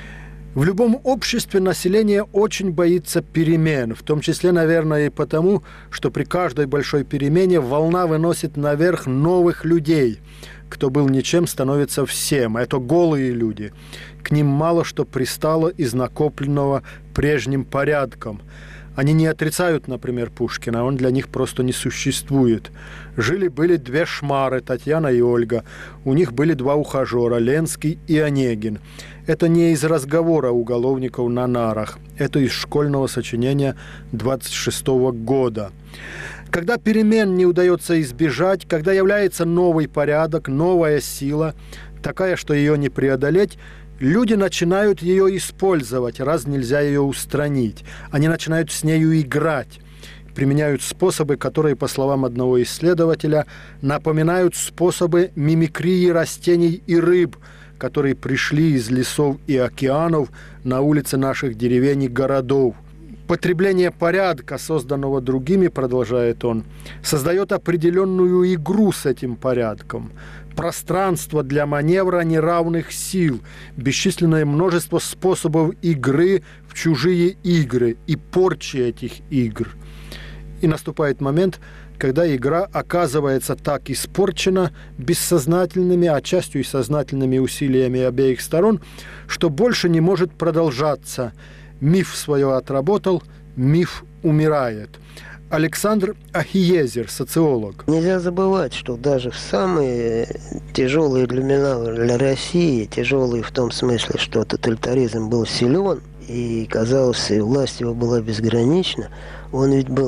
В любом обществе население очень боится перемен, в том числе, наверное, и потому, что при каждой большой перемене волна выносит наверх новых людей. Кто был ничем, становится всем. Это голые люди. К ним мало что пристало из накопленного прежним порядком. Они не отрицают, например, Пушкина, он для них просто не существует. Жили-были две шмары, Татьяна и Ольга. У них были два ухажера, Ленский и Онегин. Это не из разговора уголовников на нарах. Это из школьного сочинения 26-го года. Когда перемен не удается избежать, когда является новый порядок, новая сила, такая, что ее не преодолеть, люди начинают ее использовать, раз нельзя ее устранить. Они начинают с нею играть. Применяют способы, которые, по словам одного исследователя, напоминают способы мимикрии растений и рыб, которые пришли из лесов и океанов на улицы наших деревень и городов. Потребление порядка, созданного другими, продолжает он, создает определенную игру с этим порядком, пространство для маневра неравных сил, бесчисленное множество способов игры в чужие игры и порчи этих игр. И наступает момент, когда игра оказывается так испорчена бессознательными, а частью и сознательными усилиями обеих сторон, что больше не может продолжаться. Миф свое отработал, миф умирает. Александр Ахиезер, социолог. Нельзя забывать, что даже в самые тяжелые для России, тяжелые в том смысле, что тоталитаризм был силен, и, казалось, и власть его была безгранична, он ведь был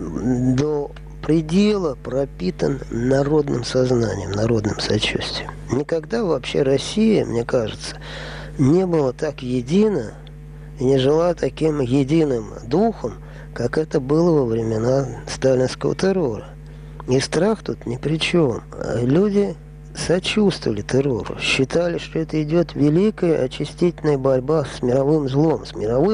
до предела пропитан народным сознанием, народным сочувствием. Никогда вообще Россия, мне кажется, не была так едина и не жила таким единым духом, как это было во времена сталинского террора. И страх тут ни при чем. Люди сочувствовали террору, считали, что это идет великая очистительная борьба с мировым злом,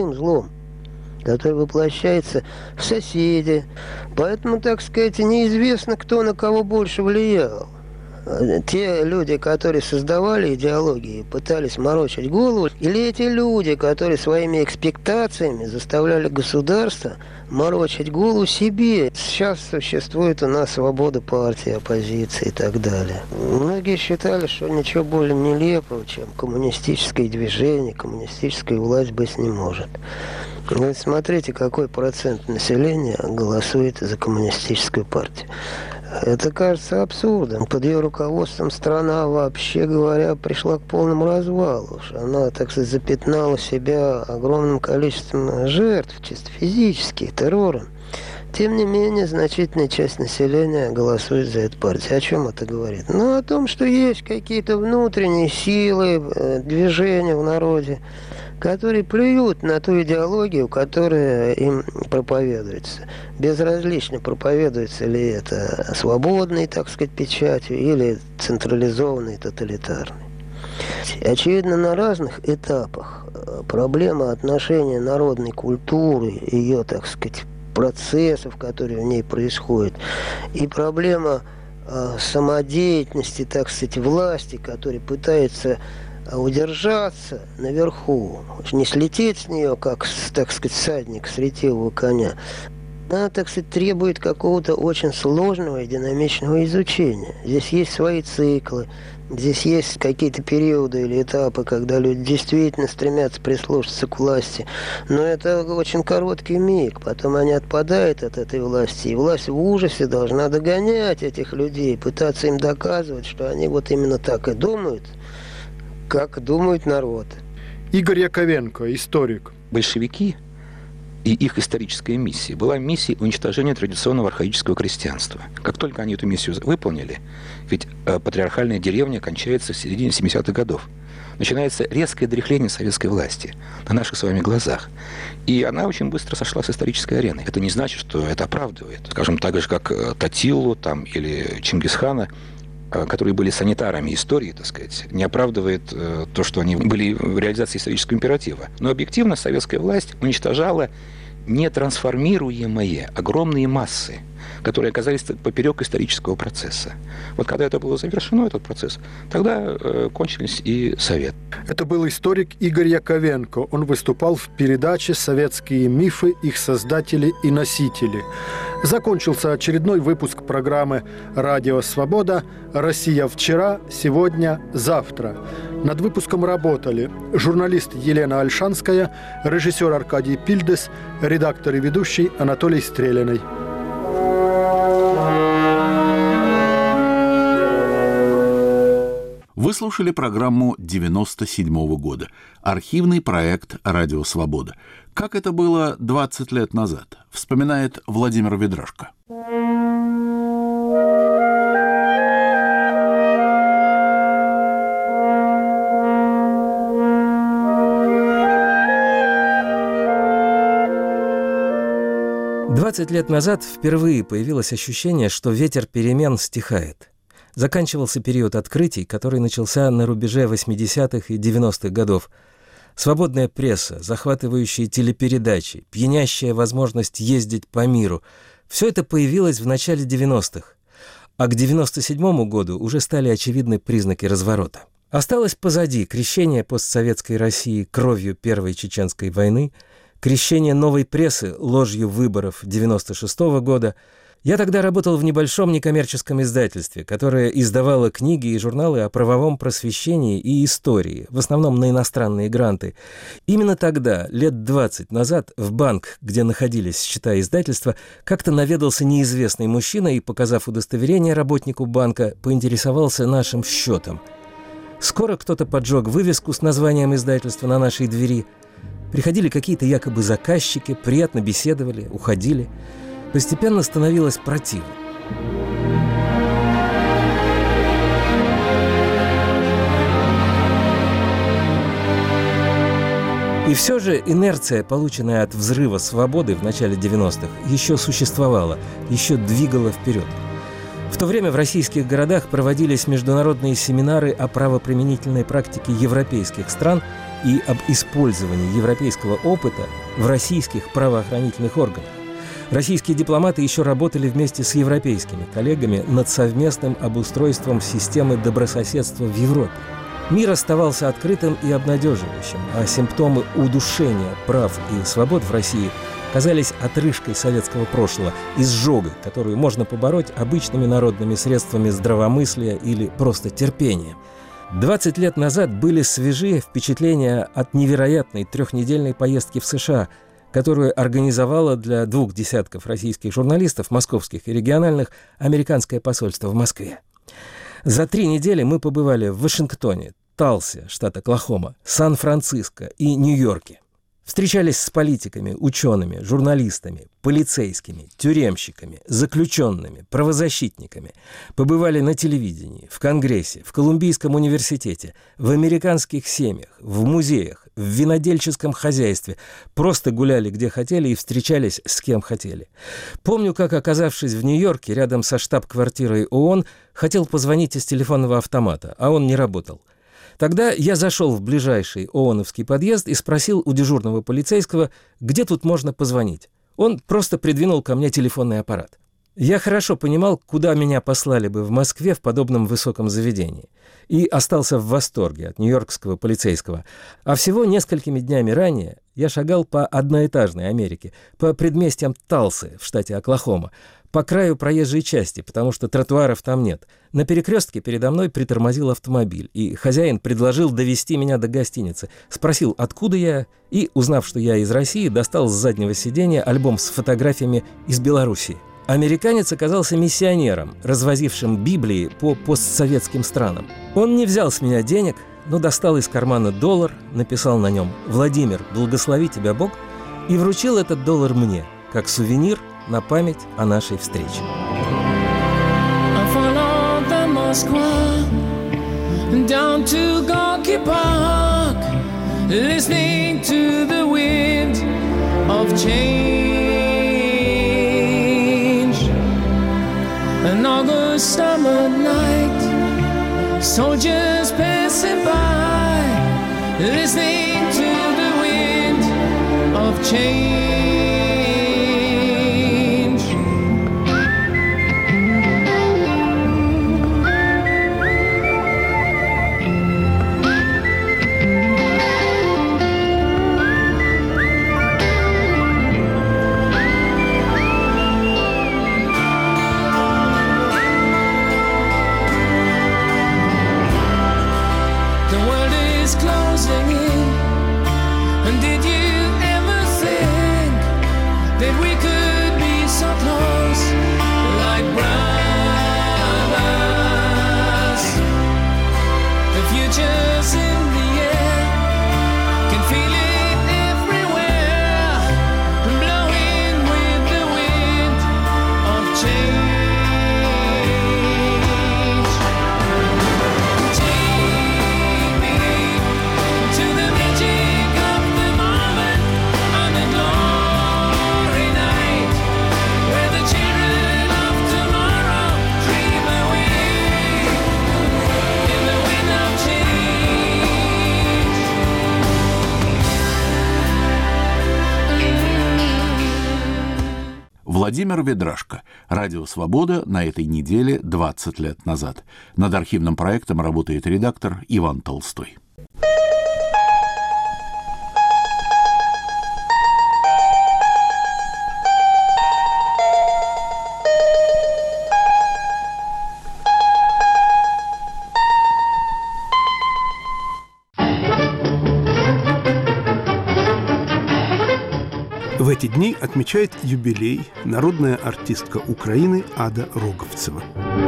который воплощается в соседе. Поэтому, так сказать, неизвестно, кто на кого больше влиял. Те люди, которые создавали идеологии, пытались морочить голову, или эти люди, которые своими экспектациями заставляли государство морочить голову себе. Сейчас существует у нас свобода партии, оппозиции и так далее. Многие считали, что ничего более нелепого, чем коммунистическое движение, коммунистическая власть быть не может. Вы смотрите, какой процент населения голосует за коммунистическую партию. Это кажется абсурдом. Под ее руководством страна, вообще говоря, пришла к полному развалу. Она, так сказать, запятнала себя огромным количеством жертв, чисто физических, террором. Тем не менее, значительная часть населения голосует за эту партию. О чем это говорит? Ну, о том, что есть какие-то внутренние силы, движения в народе, которые плюют на ту идеологию, которая им проповедуется. Безразлично, проповедуется ли это свободной, так сказать, печатью или централизованной, тоталитарной. Очевидно, на разных этапах проблема отношения народной культуры, ее, так сказать, процессов, которые в ней происходят, и проблема самодеятельности, так сказать, власти, которая пытается удержаться наверху, не слететь с нее, как, так сказать, всадник с ретивого коня, она, так сказать, требует какого-то очень сложного и динамичного изучения. Здесь есть свои циклы, здесь есть какие-то периоды или этапы, когда люди действительно стремятся прислушаться к власти. Но это очень короткий миг. Потом они отпадают от этой власти. И власть в ужасе должна догонять этих людей, пытаться им доказывать, что они вот именно так и думают, как думает народ. Игорь Яковенко, историк. Большевики и их историческая миссия была миссией уничтожения традиционного архаического крестьянства. Как только они эту миссию выполнили, ведь патриархальная деревня кончается в середине 70-х годов, начинается резкое дряхление советской власти на наших с вами глазах. И она очень быстро сошла с исторической арены. Это не значит, что это оправдывает. Скажем, так же, как Татилу там, или Чингисхана, которые были санитарами истории, так сказать, не оправдывает то, что они были в реализации исторического императива. Но объективно советская власть уничтожала нетрансформируемые огромные массы, которые оказались поперек исторического процесса. Вот когда это было завершено, этот процесс, тогда кончились и Советы. Это был историк Игорь Яковенко. Он выступал в передаче «Советские мифы, их создатели и носители». Закончился очередной выпуск программы «Радио Свобода. Россия вчера, сегодня, завтра». Над выпуском работали журналист Елена Ольшанская, режиссер Аркадий Пильдес, редактор и ведущий Анатолий Стреляный. Вы слушали программу 1997 года. Архивный проект «Радио Свобода». Как это было 20 лет назад, вспоминает Владимир Ведрашко. «20 лет назад впервые появилось ощущение, что ветер перемен стихает. Заканчивался период открытий, который начался на рубеже 80-х и 90-х годов. Свободная пресса, захватывающие телепередачи, пьянящая возможность ездить по миру – все это появилось в начале 90-х. А к 97-му году уже стали очевидны признаки разворота. Осталось позади крещение постсоветской России кровью Первой Чеченской войны, крещение новой прессы ложью выборов 96-го года. Я тогда работал в небольшом некоммерческом издательстве, которое издавало книги и журналы о правовом просвещении и истории, в основном на иностранные гранты. Именно тогда, лет 20 назад, в банк, где находились счета издательства, как-то наведался неизвестный мужчина и, показав удостоверение работнику банка, поинтересовался нашим счетом. Скоро кто-то поджег вывеску с названием издательства на нашей двери. Приходили какие-то якобы заказчики, приятно беседовали, уходили. Постепенно становилось противно. И все же инерция, полученная от взрыва свободы в начале 90-х, еще существовала, еще двигала вперед. В то время в российских городах проводились международные семинары о правоприменительной практике европейских стран и об использовании европейского опыта в российских правоохранительных органах. Российские дипломаты еще работали вместе с европейскими коллегами над совместным обустройством системы добрососедства в Европе. Мир оставался открытым и обнадеживающим, а симптомы удушения прав и свобод в России казались отрыжкой советского прошлого, изжогой, которую можно побороть обычными народными средствами здравомыслия или просто терпения. 20 лет назад были свежие впечатления от невероятной 3-недельной поездки в США, которую организовало для 2 десятков российских журналистов, московских и региональных, американское посольство в Москве. За 3 недели мы побывали в Вашингтоне, Талсе, штат Оклахома, Сан-Франциско и Нью-Йорке. Встречались с политиками, учеными, журналистами, полицейскими, тюремщиками, заключенными, правозащитниками. Побывали на телевидении, в Конгрессе, в Колумбийском университете, в американских семьях, в музеях, в винодельческом хозяйстве. Просто гуляли где хотели и встречались с кем хотели. Помню, как, оказавшись в Нью-Йорке, рядом со штаб-квартирой ООН, хотел позвонить из телефонного автомата, а он не работал. Тогда я зашел в ближайший ООНовский подъезд и спросил у дежурного полицейского, где тут можно позвонить. Он просто придвинул ко мне телефонный аппарат. Я хорошо понимал, куда меня послали бы в Москве в подобном высоком заведении. И остался в восторге от нью-йоркского полицейского. А всего несколькими днями ранее я шагал по одноэтажной Америке, по предместьям Талсы в штате Оклахома, по краю проезжей части, потому что тротуаров там нет. На перекрестке передо мной притормозил автомобиль, и хозяин предложил довести меня до гостиницы. Спросил, откуда я, и, узнав, что я из России, достал с заднего сиденья альбом с фотографиями из Белоруссии. Американец оказался миссионером, развозившим Библии по постсоветским странам. Он не взял с меня денег, но достал из кармана $, написал на нем «Владимир, благослови тебя Бог», и вручил этот $1 мне, как сувенир на память о нашей встрече. Down to Gorky Park, listening to the wind of change. An August summer night, soldiers passing by, listening to the wind of change. Владимир Ведрашко. Радио «Свобода» на этой неделе 20 лет назад. Над архивным проектом работает редактор Иван Толстой. В эти дни отмечает юбилей народная артистка Украины Ада Роговцева.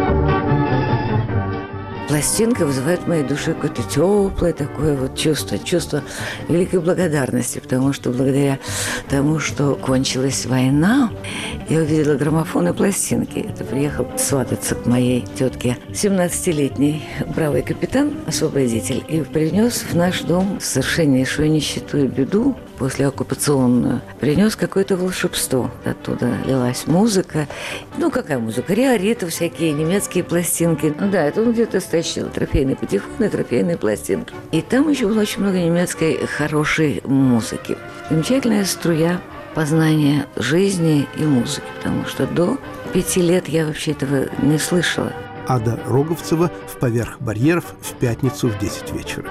Пластинка вызывает в моей душе какое-то теплое такое вот чувство великой благодарности, потому что благодаря тому, что кончилась война, я увидела граммофон и пластинки. Это приехал свататься к моей тетке 17-летний бравый капитан, освободитель, и принес в наш дом совершеннейшую нищету и беду послеоккупационную. Принес какое-то волшебство. Оттуда лилась музыка. Ну, какая музыка? Риориты, всякие немецкие пластинки. Ну да, это он где-то стащил. Трофейные патефоны, трофейные пластинки. И там еще было очень много немецкой хорошей музыки. Замечательная струя познания жизни и музыки, потому что до 5 лет я вообще этого не слышала. Ада Роговцева в «Поверх барьеров» в пятницу в 10 вечера.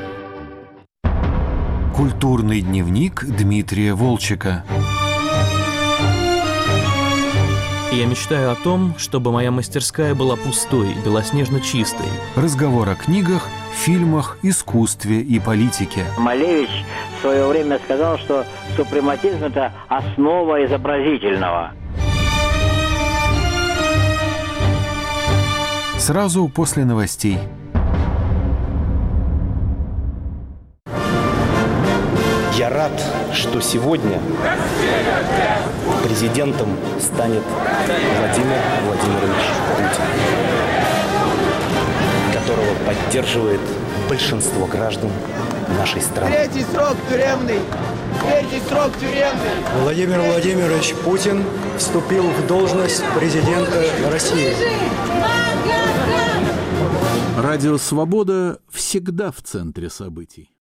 Культурный дневник Дмитрия Волчека. Я мечтаю о том, чтобы моя мастерская была пустой, белоснежно чистой. Разговор о книгах, фильмах, искусстве и политике. Малевич в свое время сказал, что супрематизм – это основа изобразительного. Сразу после новостей. Я рад, что сегодня президентом станет Владимир Владимирович Путин, которого поддерживает большинство граждан нашей страны. Третий срок тюремный! Третий срок тюремный! Владимир Владимирович Путин вступил в должность президента России. Радио «Свобода» всегда в центре событий.